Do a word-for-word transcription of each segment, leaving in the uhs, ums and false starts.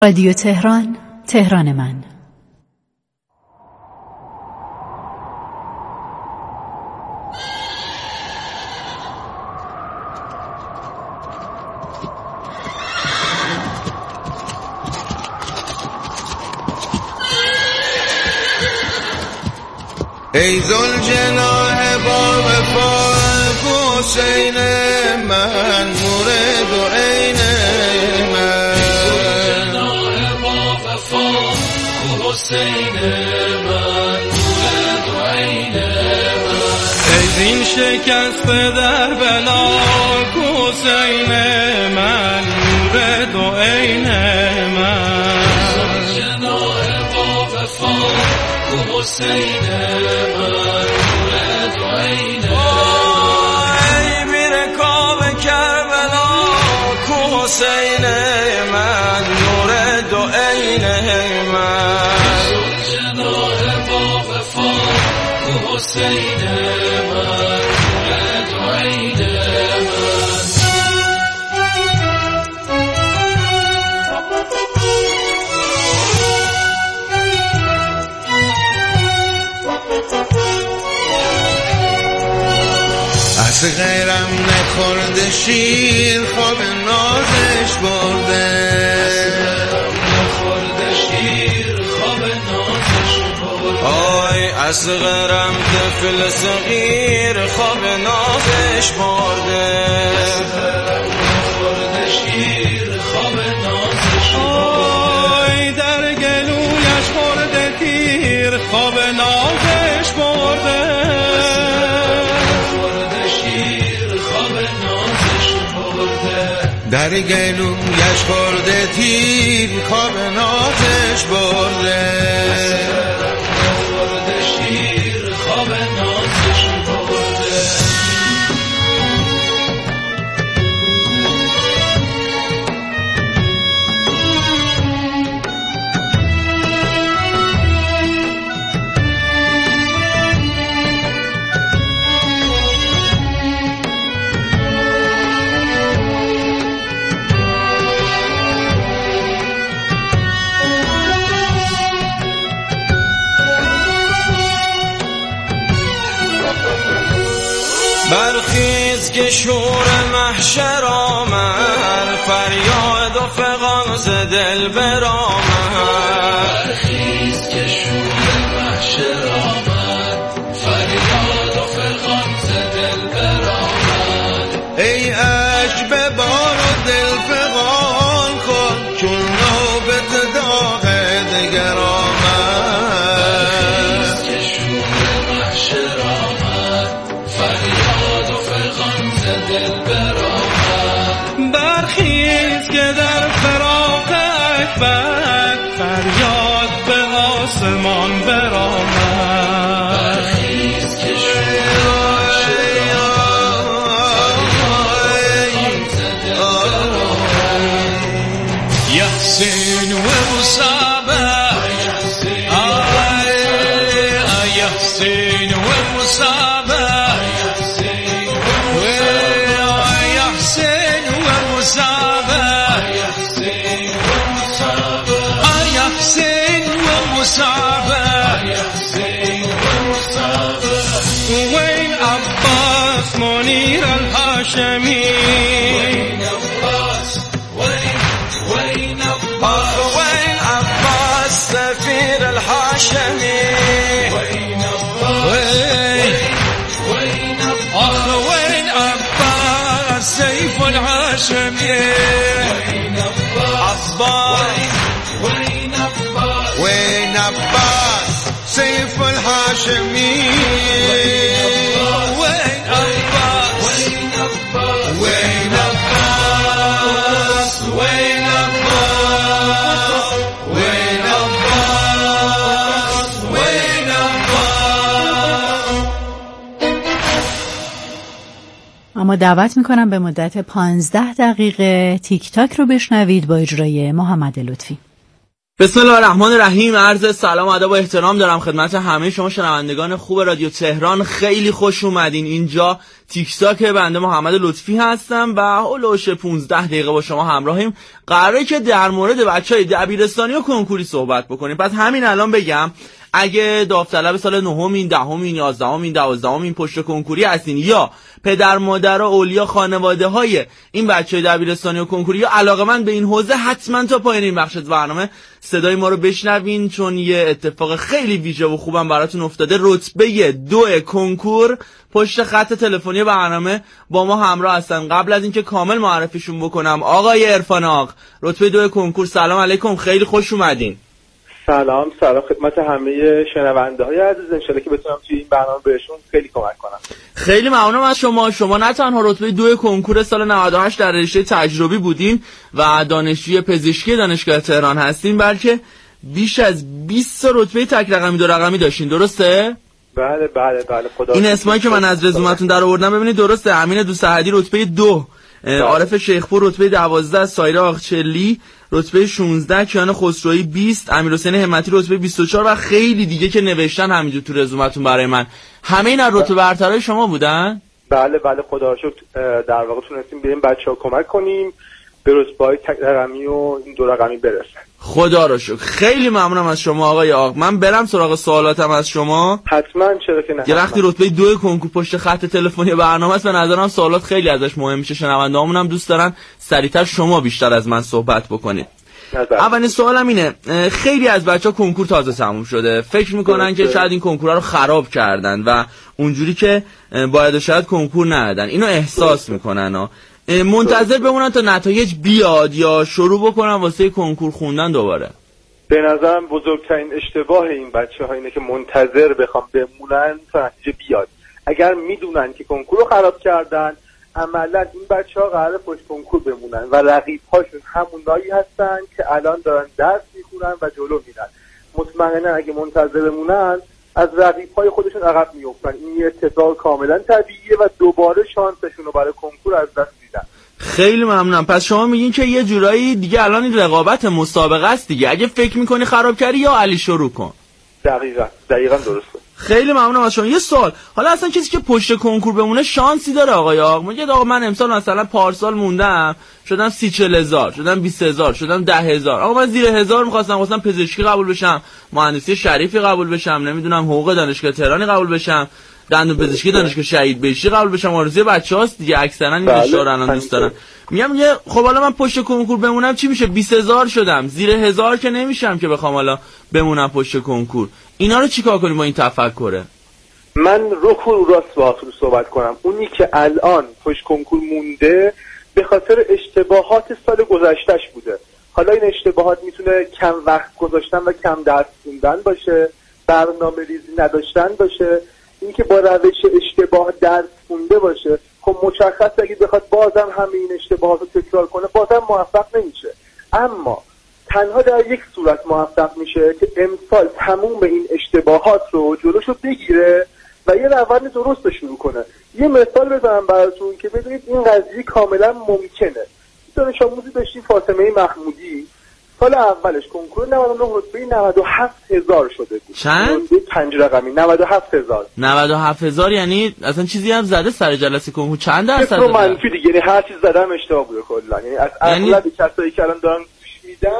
رادیو تهران، تهران من. ای ذوالجلال با وفا حسین من، مورد و عین من، حسین من، مورد و عین من. ای زین شکست در بلا حسین من، مورد و عین من. جناح با وفا حسین من، مورد و عین من. ای میر کعبه کربلا حسین من، مورد و عین من. جناح با وفا حسین من، مورد و عین من. از غیرم نخورده شیر، خواب نازش برده. نخورده شیر، خواب نازش برده. آی از غیرم طفل صغیر، خواب نازش برده. نخورده شیر، خواب نازش برده. آی در گلویش خورده تیر، خواب نازش برده. در گلویش خورده تیر، خواب نازش برده. خورده شیر، خواب نازش برده. برخیز که شور محشر آمد، فریاد و فغان ز دل برآمد. برخیز که شور محشر آمد، فریاد و فغان ز دل برآمد. ای عشق ببار و دل فغان کن، چون نوبت داغ دگر آمد. برخیز که شور محشر آمد، فریاد و فغان ز دل برآمد. برخیز که در فراق اکبر، فریاد به آسمان برآمد. برخیز که شور محشر آمد، فریاد و فغان ز دل برآمد. یحسین و مصابه، یحسین و مصابه، وين عباس منير الهاشمي، وين عباس، وين وين عباس، وين عباس سفير الهاشمي، وين عباس، وين وين أخ وين عباس سيف الهاشمي، وين عباس، عباس وين عباس، وين عباس سيف الهاشمي، وين عباس، وين عباس، وين عباس، وين عباس، وين عباس، وين عباس. اما دعوت میکنم به مدت پانزده دقیقه تیک تاک رو بشنوید با اجرای محمد لطفی. بسم الله الرحمن الرحیم. عرض سلام و ادب و احترام دارم خدمت همه شما شنوندگان خوب رادیو تهران. خیلی خوش اومدین. اینجا تیک تاک بنده محمد لطفی هستم و هولوش پونزده دقیقه با شما همراهیم. قراره که در مورد بچهای دبیرستانی و کنکوری صحبت بکنیم. پس همین الان بگم اگه داوطلب سال نهمین، دهمین، یازدهمین، دوازدهمین پشت کنکوری هستین یا پدر مادر و اولیا خانواده های این بچهای دبیرستانی و کنکوری یا علاقه‌مند به این حوزه، حتما تا پایین این بخش برنامه صدای ما رو بشنوین، چون یه اتفاق خیلی ویژه و خوبم براتون افتاده. رتبه دو کنکور پشت خط تلفنی برنامه با ما همراه هستن. قبل از اینکه کامل معرفیشون بکنم، آقای عرفان آق، رتبه دو کنکور، سلام علیکم، خیلی خوش اومدین. سلام سلام خدمت همه شنونده های عزیز. انشالله که بتونم توی این برنامه بهشون خیلی کمک کنم. خیلی ممنونم از شما. شما نه تنها رتبه دو کنکور سال نود و هشت در رشته تجربی بودین و دانشجوی پزشکی دانشگاه تهران هستین، بلکه بیش از بیست رتبه تک رقمی دو رقمی داشتین، درسته؟ بله بله بله خدا. این اسمایی که من از رزومتون در آوردم ببینید درسته. امین دوستحدی رتبه دو، عارف شیخپور رتبه دوازده، سایره آقچلی رتبه شانزده، کیان خسروی بیست، امیرحسین همتی رتبه بیست و چهار و خیلی دیگه که نوشتن همینجور تو رزومتون برای من. همه این از رتبه برترای شما بودن؟ بله بله خدا رو شکر در واقع تونستیم به این بچه‌ها کمک کنیم به رتبه‌های تک رقمی و این دو رقمی برسن. خدا رو شکر. خیلی ممنونم از شما آقای آق. من برم سراغ سوالاتم از شما. حتما، چرا که نه. یه وقتی رتبه دو کنکور پشت خط تلفنی برنامه است، به نظرم سوالات خیلی ازش مهم میشه. شنونده‌هامون هم دوست دارن سریعتر شما بیشتر از من صحبت بکنید. اولین سوالم اینه، خیلی از بچه‌ها کنکور تازه تموم شده، فکر میکنن که شاید این کنکورها رو خراب کردن و اونجوری که باید شاید کنکور ندادن. اینو احساس میکنن ها. منتظر بمونن تا نتایج بیاد یا شروع بکنن واسه کنکور خوندن دوباره؟ به نظرم بزرگترین اشتباه این بچه‌ها اینه که منتظر بخوام بمونن تا نتیجه بیاد. اگر میدونن که کنکور رو خراب کردن، عملا این بچه‌ها قراره پشت کنکور بمونن و رقیب‌هاشون همونایی هستن که الان دارن درس میخونن و جلو میرن. مطمئنا اگه منتظر بمونن از رقیب‌های خودشون عقب میافتن. این یه اتفاق کاملا طبیعیه و دوباره شانسشون رو برای کنکور از دست میدن. خیلی ممنونم. پس شما میگین که یه جورایی دیگه الان این رقابت مسابقه است دیگه، اگه فکر میکنی خراب کردی یا علی شروع کن. دقیقاً دقیقاً درسته. خیلی ممنونم از شما. یه سوال، حالا اصلا کسی که پشت کنکور بمونه شانسی داره آقای آق؟ میگه آقا من امسال مثلا پارسال موندم شدم سی چهل هزار، شدم بیست هزار، شدم ده هزار، آقا من زیر هزار میخواستم مثلا پزشکی قبول بشم، مهندسی شریفی قبول بشم، نمیدونم حقوق دانشگاه تهرانی قبول بشم، دندون پزشکی دانشگاه شهید بهشتی قبول بشم. آرزوی بچه‌هاست دیگه، اکثرا این رشته رو الان دوست دارن. میگم یه خب حالا من پشت کنکور بمونم چی میشه؟ بیست هزار شدم، زیر هزار که نمیشم که بخوام حالا بمونم پشت کنکور. اینا رو چیکار کنیم با این تفکره؟ من رو رو راست با تو صحبت کنم. اونی که الان پشت کنکور مونده به خاطر اشتباهات سال گذشتهش بوده. حالا این اشتباهات میتونه کم وقت گذاشتن و کم درس خوندن باشه، برنامه ریزی نداشتن باشه، اینکه با روش اشتباه درس خونده باشه. خب مشخصه اگه بخواد بازم همه این اشتباهات رو تکرار کنه بازم موفق نمیشه. اما تنها در یک صورت موفق میشه که امسال تموم این اشتباهات رو جلوشو بگیره و یه روند درست شروع کنه. یه مثال بزنم براتون که بدونید این قضیه کاملا ممکنه. دانش آموزی داشتیم فاطمه محمودی، سال اولش کنکور نود و نه رتبه نود و هفت هزار شده بود. چند؟ پنج رقمی نود و هفت هزار. نود و هفت هزار یعنی اصلا چیزی هم زده سر جلسه کنکور؟ چند درصد؟ فکر منفی دیگه، یعنی هر چیز زدم اشتباه بوده کلا. یعنی از اغلب یعنی... کسایی که الان دارن گوش میدن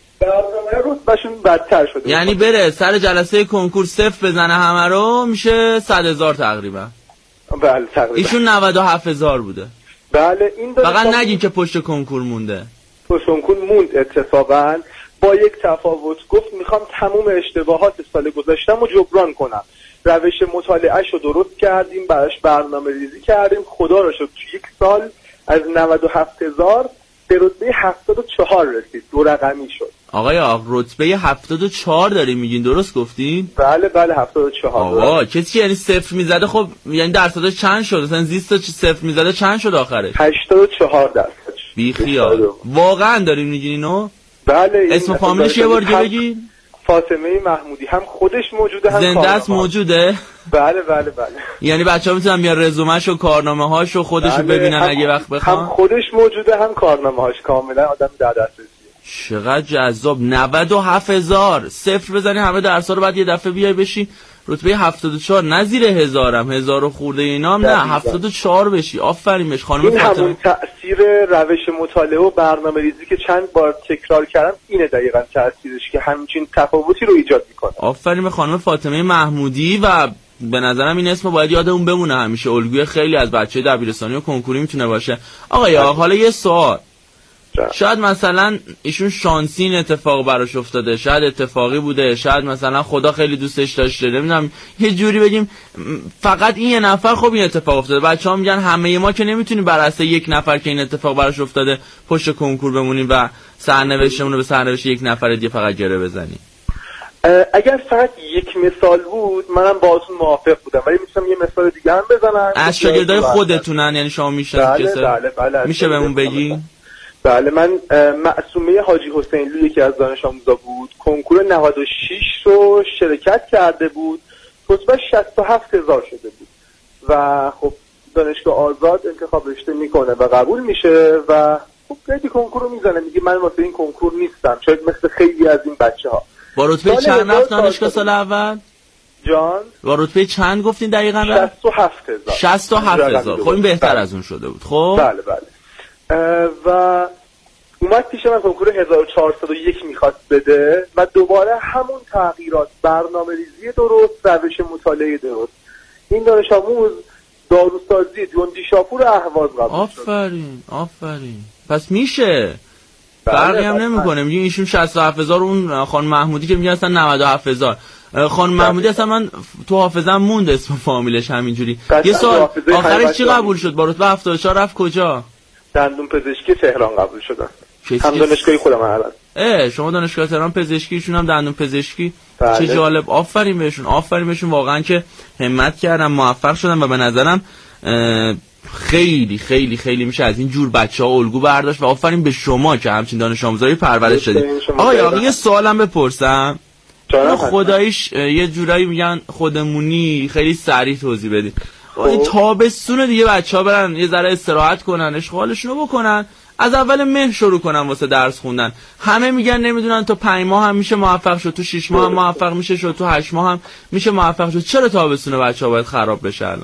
برنامه رتبهشون بدتر شده. یعنی بره سر جلسه کنکور صفر بزنه همه رو میشه صد هزار تقریبا. بله تقریبا. ایشون نود و هفت هزار بوده. بله این فقط نگین که پشت کنکور مونده. پشت کنکور موند اتفاقا، با یک تفاوت. گفت میخوام تموم اشتباهات سال گذشتم رو جبران کنم. روش مطالعهش رو درست کردیم، براش برنامه ریزی کردیم. خدا رو شکر تو یک سال از نود و هفت هزار به رتبه هفتاد و چهار رسید، دو رقمی شد. آقای آق رتبه هفتاد و چهار داریم میگین، درست گفتین؟ بله بله هفتاد و چهار. آقا کسی که یعنی صفر میزده خب یعنی درصدش چند شد؟ مثلا زیست صفر میزده چند شد آخرش؟ هشتاد و چهار درصد. بی خیال. واقعا داریم میگین اینو؟ بله. اسم فامیلش یه بار دیگه بگین. فاطمه محمودی، هم خودش موجوده هم زنده است موجوده؟ بله بله بله. یعنی بچه‌ها میتونن بیان رزومه‌ش و کارنامه‌هاشو خودشو بله. ببینن اگه وقت بخوام. هم خودش موجوده هم کارنامه‌هاش، کاملا آدم در دسترسیه. چقدر جذاب. نود و هفت هزار صفر بزنی همه درس‌ها رو، بعد یه دفعه بیای بشی رتبه هفتاد و چهار، نه زیر هزارم، هزار و خورده اینام نه، هفتاد و چهار بشی. آفرین بهش خانم این فاطمه. همون تأثیر روش مطالعه و برنامه ریزی که چند بار تکرار کردم، اینه دقیقاً تأثیرش که همچین تفاوتی رو ایجاد میکنه. آفرین به خانم فاطمه محمودی و به نظرم این اسم باید یادمون بمونه همیشه، الگوی خیلی از بچه دبیرستانی و کنکوری میتونه باشه. آقا یا حالا یه سوال، شاید مثلا ایشون شانسی این اتفاق براش افتاده، شاید اتفاقی بوده، شاید مثلا خدا خیلی دوستش داشته، نمیدونم یه جوری بگیم فقط این یه نفر خب این اتفاق افتاده. بچه‌ها میگن همه ما که نمیتونیم بر اساس یک نفر که این اتفاق براش افتاده پشت کنکور بمونیم و سرنوشتمون رو به سرنوشت یک نفر دیگه فقط گره بزنیم. اگر فقط یک مثال بود منم باهاتون موافق بودم، ولی میتونم یه مثال دیگه هم بزنم. از شاگردای خودتونن یعنی شما میشناسید؟ بله بله بله. میشه بهمون بگی؟ بله، من معصومه حاجی حسینلو یکی از دانش آموزا بود، کنکور نود و شش رو شرکت کرده بود، رتبه شصت و هفت هزار شده بود و خب دانشگاه آزاد انتخاب رشته میکنه و قبول میشه و خب قیدی کنکور رو میزنه، میگه من واسه این کنکور نیستم، شاید مثل خیلی از این بچه ها. با رتبه چند رفت دانشگاه سال اول؟ جان با رتبه چند گفتین دقیقاً؟ شصت و هفت هزار. شصت و هفت هزار. خب این بهتر از اون شده بود. خب بله بله. و اومد پیش من کنکور هزار و چهارصد و یک میخواست بده و دوباره همون تغییرات، برنامه ریزی درست، روش مطالعه درست. این دانش آموز داروسازی جندی شاپور اهواز قبول شد. آفرین آفرین. پس میشه فرقی هم نمیکنه. میگه ایشون شصت و هفت هزار، اون خانم محمودی که میگه اصلا نود و هفت هزار. خانم محمودی اصلا من تو حافظم موند اسم فامیلش همینجوری. یه سال آخرش چی قبول شد؟ با رتبه هفتاد و چهار رفت کجا؟ دندون پزشکی تهران قبول شدن. هم دانشگاهی خودم الان. اه شما دانشگاه تهران پزشکیشون هم دندون پزشکی. بله. چه جالب. آفرین بهشون، آفرین بهشون واقعا که همت کردن، موفق شدن و به نظرم خیلی خیلی خیلی میشه از این جور بچه‌ها الگو برداشت و آفرین به شما که همچین دانش آموزایی پرورش دادید. آقا یا یه سوالم بپرسم؟ خداییش یه جورایی میگن خودمونی، خیلی سریع توضیح بدید. این تابستون دیگه بچه‌ها برن یه ذره استراحت کنن، اشغالشونو بکنن، از اول مه شروع کنن واسه درس خوندن. همه میگن نمیدونن تو پنج ماه هم میشه موفق شد، تو شش ماه هم موفق میشه شد، تو هشت ماه هم میشه موفق شد. چرا تابستون بچه‌ها باید خراب بشه الان؟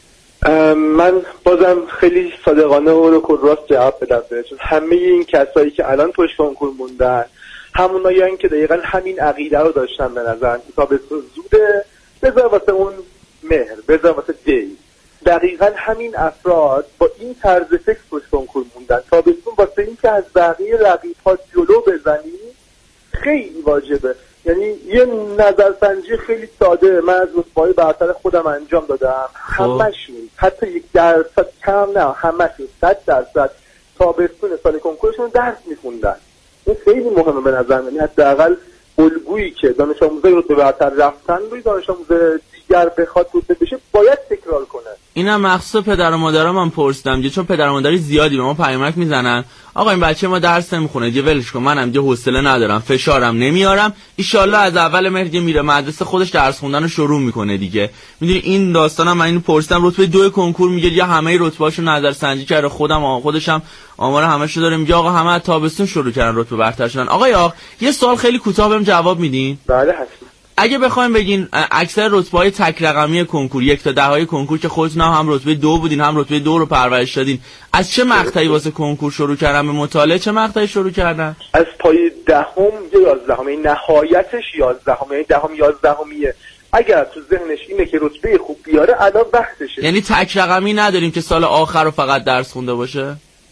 من بازم خیلی صادقانه و رو راست جواب بدم بهتون. همه این کسایی که الان پشت کنکور موندن همونایین که دقیقاً همین عقیده رو داشتن به نظر تابستون زوده، بذار واسه اون مهر، بذار واسه دی. دقیقاً همین افراد با این طرز فکر پشت کنکور موندن. تابستون واسه این که از بقیه رقیب‌ها جلو بزنی خیلی واجبه. یعنی یه نظرسنجی خیلی ساده من از رتبه‌های برتر خودم انجام دادم، همشون حتی یک درصد کم نه، همشون صد درصد تابستون سال کنکورشون درس می‌خوندن. این خیلی مهمه به نظر من. حداقل الگویی که دانش آموزای رتبه برتر رفتن روی دانش آموز دیگر بخواد رتبه بشه باید تکرار کنه. اینم مخصوص پدر و مادرام من پرسیدم، چون پدر و مادری زیادی به ما پیامک میزنن آقا این بچه ما درس نمیخونه دیگه ولش کن، منم دیگه حوصله ندارم، فشارم نمیارم، ان شاءالله از اول مهر دیگه میره مدرسه خودش درس خوندن رو شروع میکنه دیگه. میدونی این داستانم من اینو پرسیدم، رتبه دو کنکور میگه یا همه رتبهاشو نظر سنجی کرده، خودم خودشم آمار همه‌شو داره، میگه آقا همه از تابستون شروع کردن رتبه برتر شدن. آقا یا یه سوال خیلی کوتاه بهم جواب میدین؟ بله حتما. اگه بخوایم بگین اکثر رتبه‌های تک رقمی کنکور یک تا ده های کنکور که خودتون هم رتبه دو بودین هم رتبه دو رو پرورش دادین، از چه مقطعی واسه کنکور شروع کردن به مطالعه؟ چه مقطعی شروع کردن؟ از پای دهم یا یازدهم، یعنی نهایتش یازدهم، یعنی دهم یازدهمیه. اگر تو ذهنش اینه که رتبه خوب بیاره الان وقتشه. یعنی تک رقمی نداریم که سال آخر رو فقط درس خونده باشه؟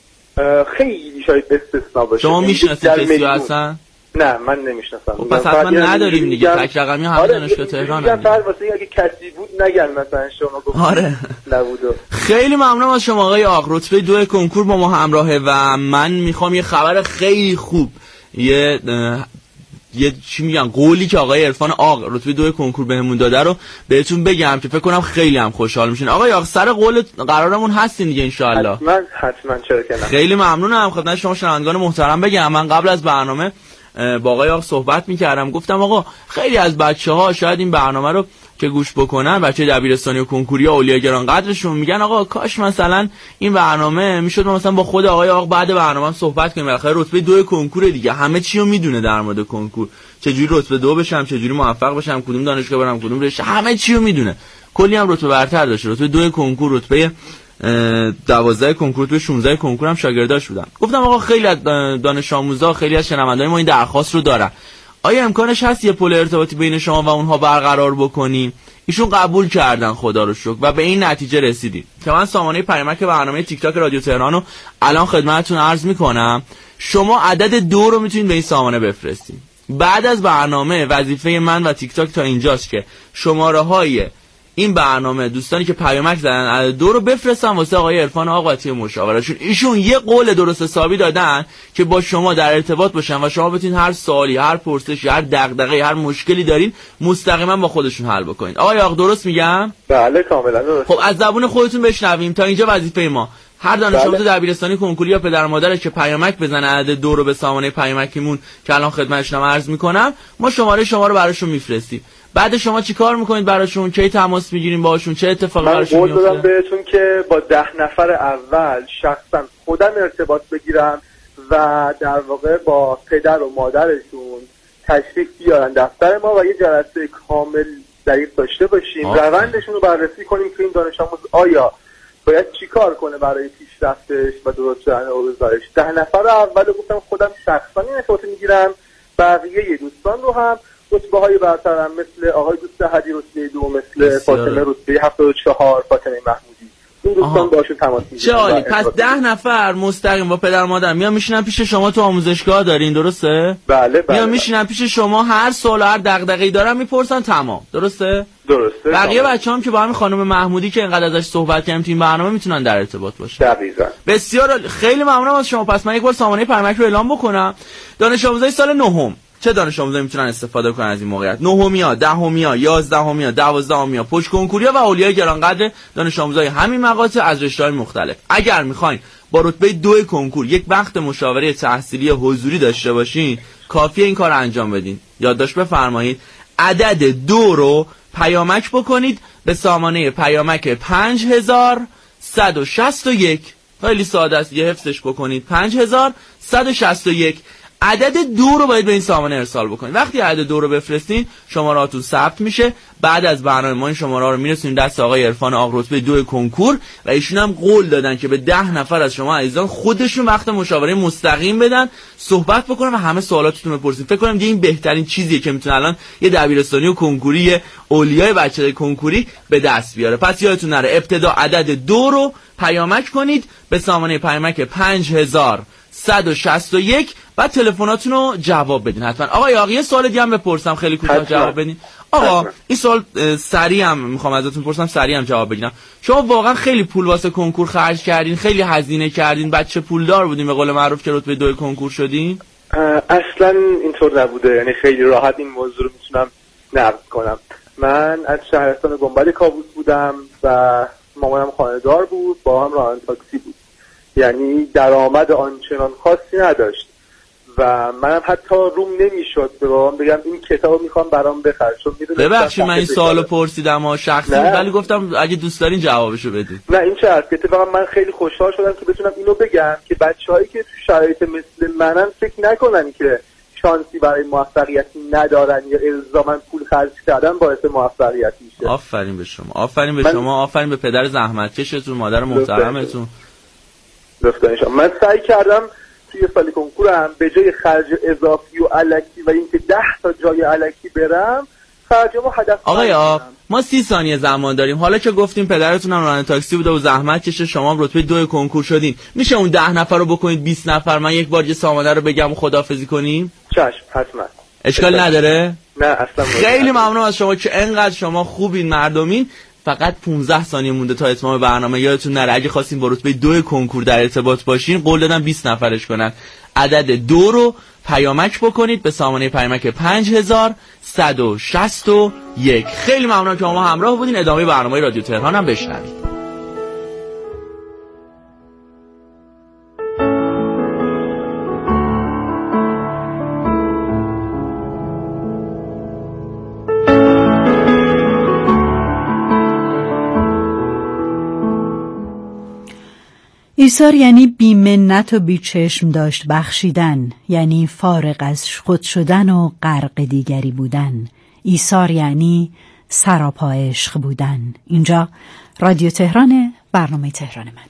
خیلی شاید استثنا باشه. شما میشناسید کسی اصلا؟ نه من نمیشناسم. پس حتما نداریم دیگه، تک رقمی همه دانشگاه تهران هم. آره واسه اگه کسی بود نگن مثلا شما گفتید. آره نبود. خیلی ممنونم از شما آقای آق. رتبه دو کنکور با ما همراهه و من میخوام یه خبر خیلی خوب، یه یه چی میگن قولی که آقای عرفان آق رتبه دو کنکور بهمون داده رو بهتون بگم که فکر کنم خیلی هم خوشحال میشین. آقای آق سر قول قرارمون هستین دیگه ان شاء الله؟ حتما حتما، چرا که نه. خیلی ممنونم. خدمت شما شنوندگان محترم بگم من قبل از برنامه با آقای آق صحبت میکردم، گفتم آقا خیلی از بچه‌ها شاید این برنامه رو که گوش بکنن، بچه دبیرستانی و کنکوری اولیا گران قدرشون، میگن آقا کاش مثلا این برنامه میشد مثلا با خود آقای آقا بعد برنامه هم صحبت کنیم، بالاخره رتبه دو کنکور دیگه، همه چی رو میدونه در مورد کنکور، چجوری رتبه دو بشم، چجوری موفق بشم، کدوم دانشگاه برم، کدوم رشته، همه چی رو میدونه. کلی هم رتبه برتر داشته، رتبه دو کنکور، رتبه دوازده کنکور، تو شانزده کنکور هم شاگرداش بودن. گفتم آقا خیلی از دانش آموزا، خیلی از شنوندای ما این درخواست رو دارن، آیا امکانش هست یه پل ارتباطی بین شما و اونها برقرار بکنیم؟ ایشون قبول کردن خدا رو شکر و به این نتیجه رسیدیم که من سامانه پیامک برنامه تیک تاک رادیو تهران رو الان خدمتتون عرض میکنم. شما عدد دو رو میتونید به این سامانه بفرستید. بعد از برنامه وظیفه من و تیک تاک تا اینجاست که شماره های این برنامه دوستانی که پیامک زدن عدد دو رو بفرستن واسه آقای عرفان آقاتی مشاورشون. ایشون یه قول درست حسابی دادن که با شما در ارتباط باشن و شما بتونید هر سوالی، هر پرسشی، هر دغدغه‌ای، هر مشکلی دارین مستقیما با خودشون حل بکنید. آقای آقا درست میگم؟ بله کاملا درست. خب از زبون خودتون بشنویم. تا اینجا وظیفه ما هر دانش آموز بله. دبیرستانی کنکوری یا پدر مادرش که پیامک بزنه عدد دو رو به سامانه پیامکیمون که الان خدمتشون عرض میکنم، ما شماره شما رو براشون میفرستیم. بعد شما چی کار میکنید براشون؟ کی تماس میگیریم باشون؟ چه اتفاقی براشون میفته؟ من قول دادم بهتون که با ده نفر اول شخصا خودم ارتباط بگیرم و در واقع با پدر و مادرشون تشریف بیارن دفتر ما و یه جلسه کامل دقیق داشته باشیم، روندشون رو بررسی کنیم که این دانش آموز آیا باید چی کار کنه برای پیشرفتش و درست شدن اوضاعش. ده نفر اول گفتم خودم شخصا این ارتباط میگیرم، بقیه دوستان رو هم رتبه های برتر هم مثل آقای دوست هدی رتبه دو، مثل فاطمه رتبه هفتاد و چهار، فاطمه محمودی، این دوستان باشون تماس میگیرن. چه عالی. پس ده نفر مستقیم با پدر مادر میان میشینن پیش شما تو آموزشگاه دارین، درسته؟ بله بله. میان میشینن پیش شما، هر سوال هر دغدغه‌ای دارن میپرسن، تمام درسته؟ درسته. بقیه بچه‌ام که با همین خانم محمودی که اینقدر ازش صحبت کردیم تو این برنامه میتونن در ارتباط باشن. دقیقاً. بسیار خیلی ممنونم از شما. پس من یک بار سامانه پیامک رو اعلام بکنم. دانش آموزای سال نهم چه دانش آموزایی میتونن استفاده کنن از این موقعیت؟ نهمیا، دهمیا، یازدهمیا، دوازدهمیا، پشت کنکوریا و اولیای گرانقدر دانش آموزای همین مقاطع از رشته‌های مختلف. اگر میخواین با رتبه دو کنکور یک وقت مشاوره تحصیلی حضوری داشته باشین، کافیه این کار انجام بدین. یادداشت بفرمایید عدد دو رو پیامک بکنید به سامانه پیامک پنج هزار صد و شصت و یک. خیلی ساده است، یه حفظش بکنید. پنج هزار صد و شصت و یک. عدد دو رو باید به این سامانه ارسال بکنید. وقتی عدد دو رو بفرستین شمارهاتون ثبت میشه. بعد از برنامه ما این شماره رو میرسونیم دست آقای عرفان آق رتبه دو کنکور و ایشون هم قول دادن که به ده نفر از شما عزیزان خودشون وقت مشاوره مستقیم بدن، صحبت بکنن و همه سوالاتتون رو بپرسین. فکر کنم این بهترین چیزیه که میتونه الان یه دبیرستانی و کنکوری اولیای بچه‌های کنکوری به دست بیاره. پس یادتون نره ابتدا عدد دو رو پیامک کنید به سامانه پیامک پنج هزار صد و شصت و یک. بعد تلفناتون رو جواب بدین حتما. آقا آقا یه سوال دیگه هم بپرسم، خیلی کوتاه جواب بدین. آقا حتما. این سوال سریع هم میخوام ازتون بپرسم، سریع هم جواب بگیرم. شما واقعا خیلی پول واسه کنکور خرج کردین، خیلی هزینه کردین، بچه پولدار بودین به قول معروف که رتبه دو کنکور شدین؟ اصلا اینطور نبوده، یعنی خیلی راحت این موضوع رو میتونم نقد کنم. من از شهرستان گنبد کاووس بودم و مامانم خانه‌دار بود، با هم راننده تاکسی بود، یعنی درآمد آنچنان خاصی نداشت و منم حتی روم نمیشد به بابام بگم این کتابو میخوام برام بخر. چون میدونم ببخشید من این سوالو پرسیدم و شخصی، ولی گفتم اگه دوست دارین جوابشو بدید. نه این چه هست که اتفاقا من خیلی خوشحال شدم که بتونم اینو بگم که بچه‌هایی که تو شرایط مثل منن فکر نکنن که شانسی برای موفقیتی ندارن یا الزاما پول خرج کردن باعث موفقیت میشه. آفرین به شما، آفرین به من... شما، آفرین به پدر زحمتکشتون، مادر محترمتون. لطفاً من سعی کردم توی سال کنکورم به جای خرج اضافی و الکی و اینکه ده تا جای الکی برم، خرجمو هدف آقای آق ما سی ثانیه زمان داریم. حالا که گفتیم پدرتون هم راننده تاکسی بوده و زحمت کشه، شما هم رتبه دو کنکور شدین، میشه اون ده نفر رو بکنید بیست نفر، من یک بار یه سامانه رو بگم و خداحافظی کنیم؟ چشم حتما. اشکال نداره؟ نه اصلا. خیلی ممنونم از شما که انقدر شما خوبین، مردمین. فقط پانزده ثانیه مونده تا اتمام برنامه. یادتون نره اگه خواستین با رتبه دو کنکور در ارتباط باشین، قول دادم بیست نفرش کنن. عدد دو رو پیامک بکنید به سامانه پیامک پنج هزار صد و شصت و یک. خیلی ممنونم که ما همراه بودین. ادامه برنامه رادیو تهران هم بشنوید. ایثار یعنی بی منت و بی چشم داشت بخشیدن، یعنی فارغ از خود شدن و غرق دیگری بودن. ایثار یعنی سراپا عشق بودن. اینجا رادیو تهران، برنامه تهران من.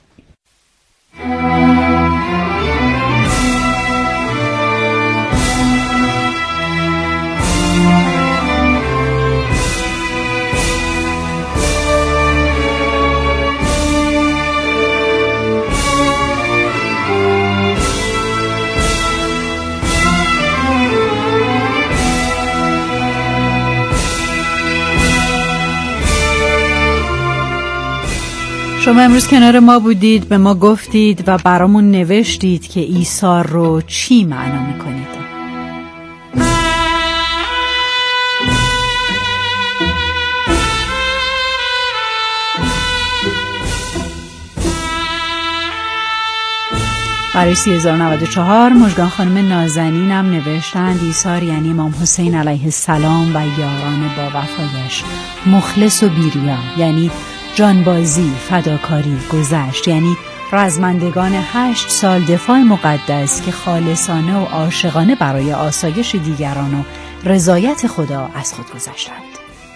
شما امروز کنار ما بودید، به ما گفتید و برامون نوشتید که ایثار رو چی معنا میکنید. برای سی هزار و نود و چهار مژگان خانم نازنینم نوشتند ایثار یعنی امام حسین علیه السلام و یاران با وفایش، مخلص و بیریا یعنی جانبازی، فداکاری، گذشت یعنی رزمندگان هشت سال دفاع مقدس که خالصانه و عاشقانه برای آسایش دیگران و رضایت خدا از خود گذشتند.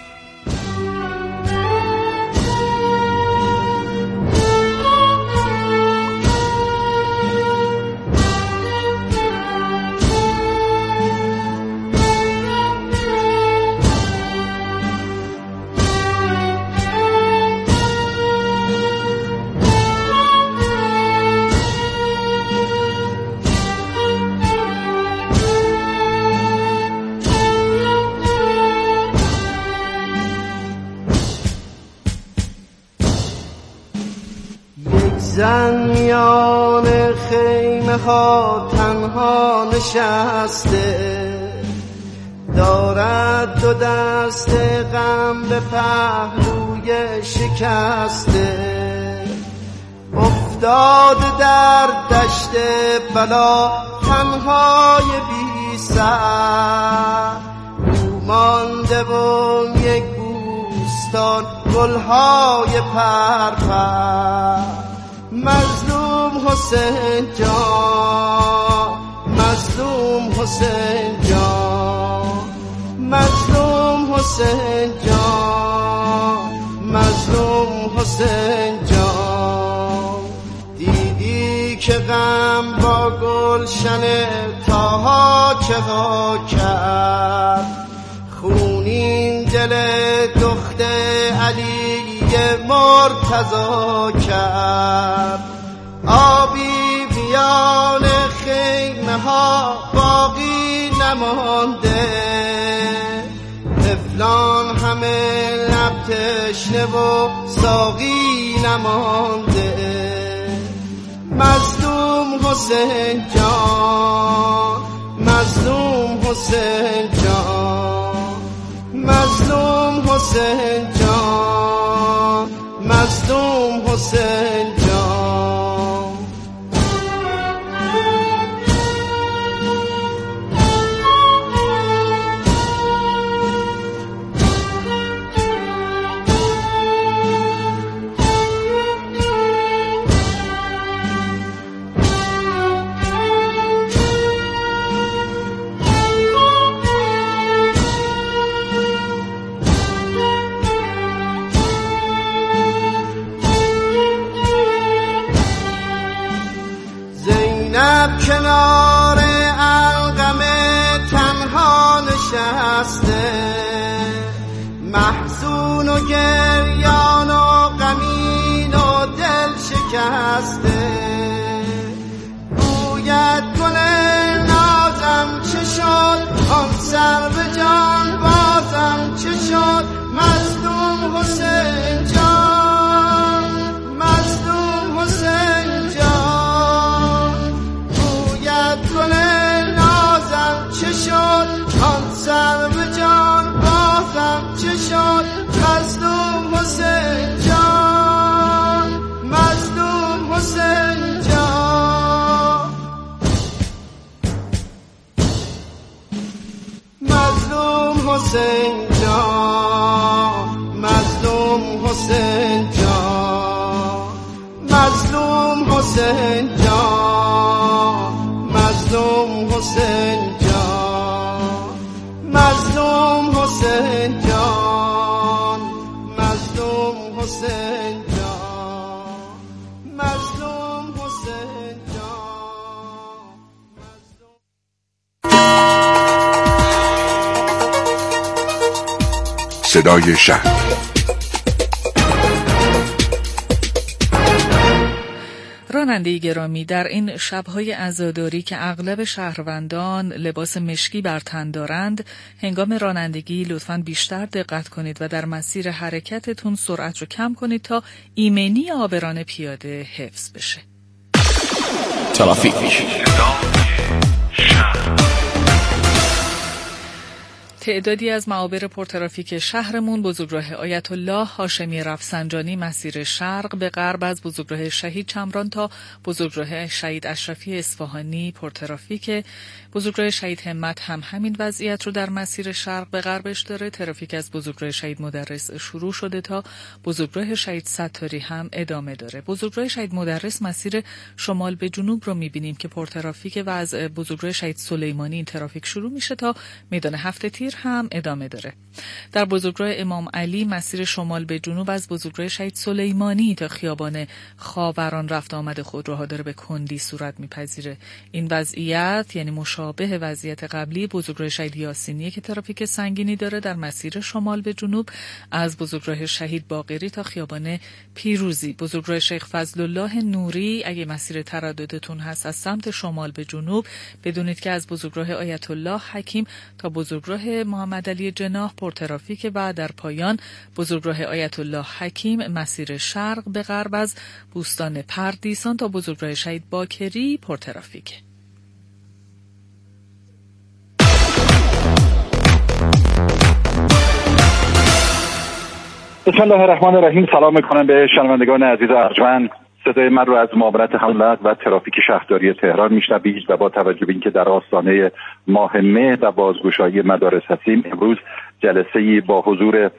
زن میان خیمه ها تنها نشسته، دارد دو دست غم به پهلوی شکسته، افتاد در دشت بلا تنهای بی سر، او مانده و یک بوستان گلهای پرپر. مظلوم حسین جان، مظلوم حسین جان، مظلوم حسین جان، مظلوم حسین جان. دیدی که غم با گلشن طاها چها کرد، خونین دل دخت علی مرتضا کرد. آبی بیان خیمه ها باقی نمانده، طفلان همه لب تشنه و ساقی نمانده. مظلوم حسین جان، مظلوم حسین جان، مظلوم حسین جان، مظلوم حسین جان. کنار القم تنها نشسته، محزون و گریان و غمین و دل شکسته. گوید گل نازم چه شد، آن سر به جان بازم چه شد. مظلوم حسین جان، مظلوم حسین جان. گل نازم چه شد، آن سر به جان بازم چه شد. مظلوم حسین جان، مظلوم حسین جان، مظلوم حسین جان، مظلوم حسین جان، مظلوم صدای شهر. راننده گرامی، در این شب‌های عزاداری که اغلب شهروندان لباس مشکی بر تن دارند، هنگام رانندگی لطفاً بیشتر دقت کنید و در مسیر حرکتتون سرعت رو کم کنید تا ایمنی عابران پیاده حفظ بشه. ترافیک. تعدادی از معابر پرترافیک شهرمون، بزرگراه آیت الله هاشمی رفسنجانی مسیر شرق به غرب از بزرگراه شهید چمران تا بزرگراه شهید اشرفی اصفهانی پرترافیک. بزرگراه شهید همت هم همین وضعیت رو در مسیر شرق به غربش داره. ترافیک از بزرگراه شهید مدرس شروع شده تا بزرگراه شهید ستاری هم ادامه داره. بزرگراه شهید مدرس مسیر شمال به جنوب رو می‌بینیم که پرترافیک و از بزرگراه شهید سلیمانی این ترافیک شروع میشه تا میدان هفت تیر هم ادامه داره. در بزرگراه امام علی مسیر شمال به جنوب از بزرگراه شهید سلیمانی تا خیابان خاوران رفت آمد خودروها داره به کندی صورت میپذیره. این وضعیت یعنی مشابه وضعیت قبلی بزرگراه شهید یاسینی که ترافیک سنگینی داره در مسیر شمال به جنوب از بزرگراه شهید باقری تا خیابان پیروزی. بزرگراه شیخ فضل الله نوری، اگه مسیر ترددتون هست از سمت شمال به جنوب، بدونید که از بزرگراه آیت الله حکیم تا بزرگراه محمد علی جناح پرترافیک و در پایان بزرگراه آیت الله حکیم مسیر شرق به غرب از بوستان پردیسان تا بزرگراه شهید باکری پرترافیک. بسم الله الرحمن الرحیم. سلام میکنم به شنوندگان عزیز و ارجمند. صدای من رو از معاونت حملات و ترافیک شهرداری تهران میشنوید و با توجه به اینکه در آستانه ماه مهر و بازگشایی مدارس هستیم، امروز جلسه‌ای با حضور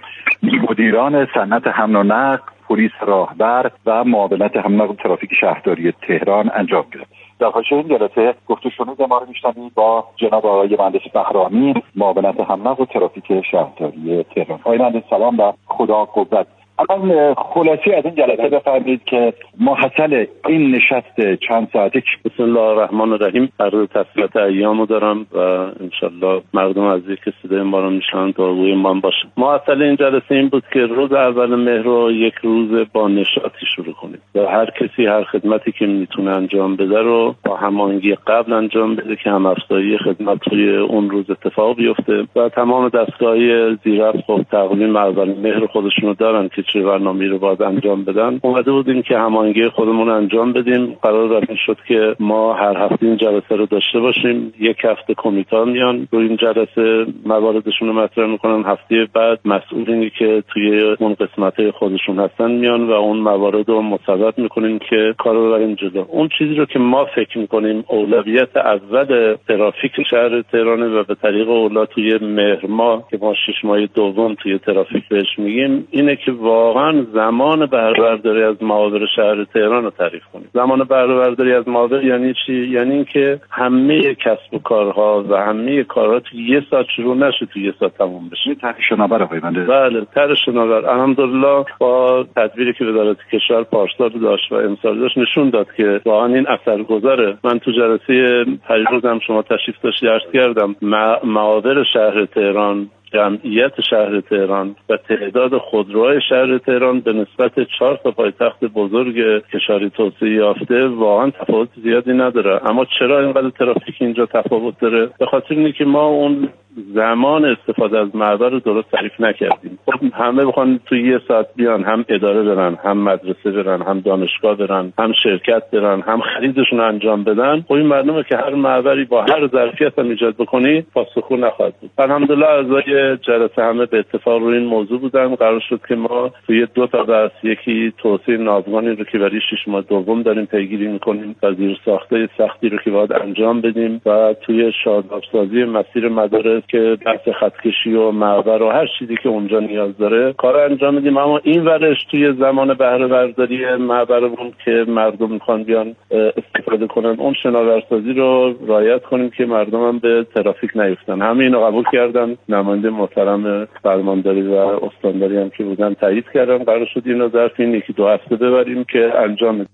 مدیران صنعت حمل و نقل، پلیس راهبر و معاونت حمل و نقل ترافیک شهرداری تهران انجام گرفت. در حاشیه این جلسه گفت و شنود ما رو میشنوید با جناب آقای مهندس بهرامی، معاونت حمل و نقل ترافیک شهرداری تهران. آقای مهندس سلام و خدا قوت. الان خلاصی از این جلسه بفرمایید که محصل این نشست چند ساعته. بسم الله الرحمن الرحیم. عرض تسلیت ایامو دارم و انشالله مردم عزیزی که صدای ما رو میشنوند دعای من باشه. محصل این جلسه این بود که روز اول مهر رو یک روز با نشاطی شروع کنیم و هر کسی هر خدمتی که میتونه انجام بده رو با هماهنگی قبل انجام بده که هم افزایی خدمت توی اون روز اتفاق بیفته و تمام دستگاه‌های زیرفت خب تقویم اول مهر خودشونو دارن که چه برنامه‌ای رو باید انجام بدن. اومده بودیم که هماهنگی خودمون انجام بدیم. قرار رفتن شد که ما هر هفته این جلسه رو داشته باشیم. یک هفته کمیته میان روی این جلسه مواردشون رو مطرح میکنن. هفته بعد مسئولینی که توی اون قسمت‌های خودشون هستن میان و اون موارد رو مصوب میکنیم که کار رو بریم جلو. اون چیزی رو که ما فکر میکنیم اولویت اول ترافیک شهر تهران و به طریق اولا توی مهر ماه که ما شش ماه دوم توی ترافیک بهش میگیم، اینه که واقعا زمان بهره برداری از معابر شهر تهران رو تعریف کنیم. زمان بهره برداری از معابر یعنی چی؟ یعنی اینکه همه کسب و کارها و همه کارها توی یه ساعت شروع نشه، توی یه ساعت تموم بشه. طرح شناور آقای بنده. بله، طرح شناور الحمدلله با تدبیری که وزارت کشور پارسال داشت و امسال داشت نشون داد که واقعا این اثرگذاره. من تو جلسه پریروز هم شما تشریف داشتی عرض کردم معابر شهر تهران، جمعیت شهر تهران و تعداد خودروهای شهر تهران به نسبت چهار تا پایتخت بزرگ کشوری توسعه یافته واقعا تفاوت زیادی نداره. اما چرا اینقدر ترافیک اینجا تفاوت داره؟ به خاطر اینه که ما اون زمان استفاده از معبر رو درست تعریف نکردیم. خب همه بخوان توی یه ساعت بیان، هم اداره برن، هم مدرسه برن، هم دانشگاه برن، هم شرکت برن، هم خریدشون انجام بدن. خب این معلومه که هر معبری با هر ظرفیت هم ایجاد بکنی پاسخگو نخواهد بود. الحمدلله اعضای جلسه همه به اتفاق روی این موضوع بودن. قرار شد که ما توی دو تا بحث، یکی توسعه ناوگانی رو که برای شش ماه دوم داریم پیگیری میکنیم و زیر ساخته سختی رو که باید انجام بدیم و توی شادابسازی مسیر مدارس که بحث خطکشی و معبر و هر چیزی که اونجا نیاز داره کار انجام بدیم. اما این ورش توی زمان بهره برداری معبرمون که مردم میخوان بیان استفاده کنن، اون شناورسازی رو رعایت کنیم که مردم هم به ترافیک نیفتن. همه اینو قبول کردن. نماینده محترم فرمانداری و استانداری هم که بودن تایید کردن. قرار شد اینو ظرف این یکی دو هفته ببریم که انجام بدیم.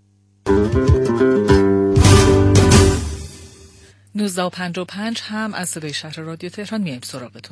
نوزده و پنجاه و پنج هم از صدای شهر رادیو تهران میایم سراغتون.